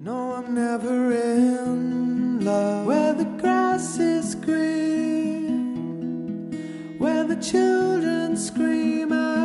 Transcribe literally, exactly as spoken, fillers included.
No, I'm never in love where the grass is green, where the children scream out.